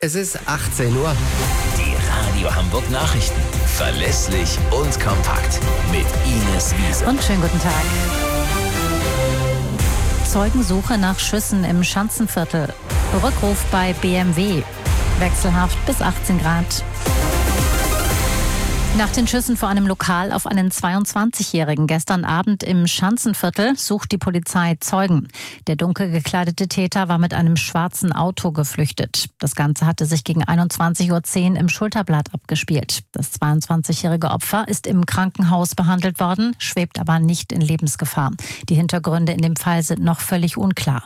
Es ist 18 Uhr. Die Radio Hamburg Nachrichten. Verlässlich und kompakt. Mit Ines Wiese. Und schönen guten Tag. Zeugensuche nach Schüssen im Schanzenviertel. Rückruf bei BMW. Wechselhaft bis 18 Grad. Nach den Schüssen vor einem Lokal auf einen 22-Jährigen gestern Abend im Schanzenviertel sucht die Polizei Zeugen. Der dunkel gekleidete Täter war mit einem schwarzen Auto geflüchtet. Das Ganze hatte sich gegen 21:10 Uhr im Schulterblatt abgespielt. Das 22-jährige Opfer ist im Krankenhaus behandelt worden, schwebt aber nicht in Lebensgefahr. Die Hintergründe in dem Fall sind noch völlig unklar.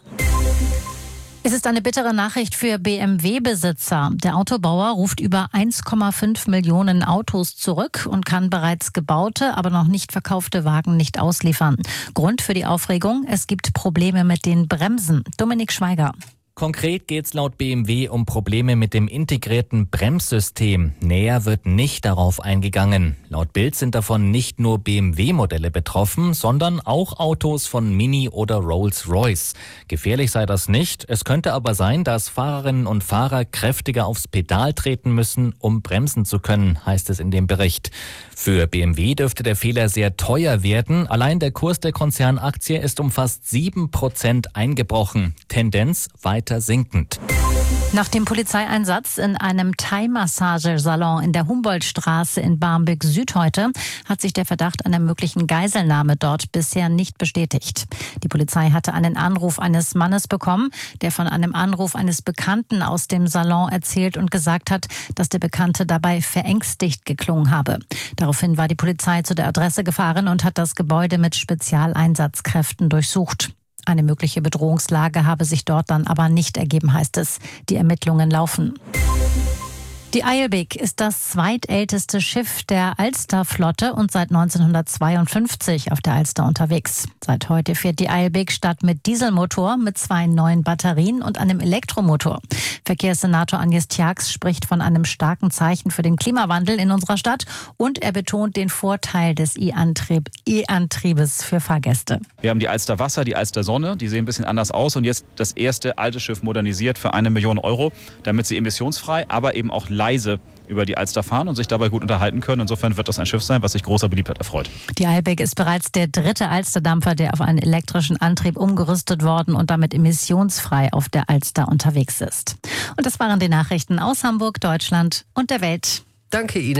Es ist eine bittere Nachricht für BMW-Besitzer. Der Autobauer ruft über 1,5 Millionen Autos zurück und kann bereits gebaute, aber noch nicht verkaufte Wagen nicht ausliefern. Grund für die Aufregung: es gibt Probleme mit den Bremsen. Dominik Schweiger. Konkret geht es laut BMW um Probleme mit dem integrierten Bremssystem. Näher wird nicht darauf eingegangen. Laut Bild sind davon nicht nur BMW-Modelle betroffen, sondern auch Autos von Mini oder Rolls-Royce. Gefährlich sei das nicht. Es könnte aber sein, dass Fahrerinnen und Fahrer kräftiger aufs Pedal treten müssen, um bremsen zu können, heißt es in dem Bericht. Für BMW dürfte der Fehler sehr teuer werden. Allein der Kurs der Konzernaktie ist um fast 7% eingebrochen. Tendenz weiter sinkend. Nach dem Polizeieinsatz in einem Thai-Massagesalon in der Humboldtstraße in Barmbek-Süd heute hat sich der Verdacht einer möglichen Geiselnahme dort bisher nicht bestätigt. Die Polizei hatte einen Anruf eines Mannes bekommen, der von einem Anruf eines Bekannten aus dem Salon erzählt und gesagt hat, dass der Bekannte dabei verängstigt geklungen habe. Daraufhin war die Polizei zu der Adresse gefahren und hat das Gebäude mit Spezialeinsatzkräften durchsucht. Eine mögliche Bedrohungslage habe sich dort dann aber nicht ergeben, heißt es. Die Ermittlungen laufen. Die Eilbek ist das zweitälteste Schiff der Alsterflotte und seit 1952 auf der Alster unterwegs. Seit heute fährt die Eilbek statt mit Dieselmotor mit 2 neuen Batterien und einem Elektromotor. Verkehrssenator Agnes Tjax spricht von einem starken Zeichen für den Klimawandel in unserer Stadt und er betont den Vorteil des E-Antriebes für Fahrgäste. Wir haben die Alster Wasser, die Alster Sonne, die sehen ein bisschen anders aus und jetzt das erste alte Schiff modernisiert für 1 Million Euro, damit sie emissionsfrei, aber eben auch leise über die Alster fahren und sich dabei gut unterhalten können. Insofern wird das ein Schiff sein, was sich großer Beliebtheit erfreut. Die Eilbek ist bereits der 3. Alsterdampfer, der auf einen elektrischen Antrieb umgerüstet worden und damit emissionsfrei auf der Alster unterwegs ist. Und das waren die Nachrichten aus Hamburg, Deutschland und der Welt. Danke Ihnen.